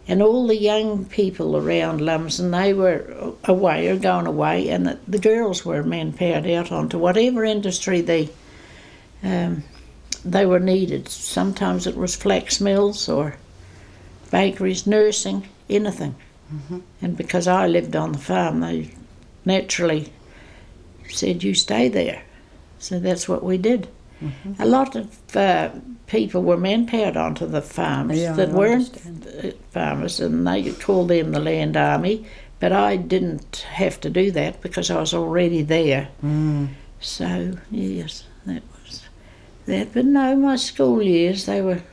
And all the young people around Lumsden, they were away or going away, and the girls were manpowered out onto whatever industry they were needed. Sometimes it was flax mills or bakeries, nursing, anything. Mm-hmm. And because I lived on the farm, they naturally said, you stay there. So that's what we did. Mm-hmm. A lot of people were manpowered onto the farms that weren't farmers, and they called them the land army, but I didn't have to do that because I was already there. So, yes, that was that. But no, my school years, they were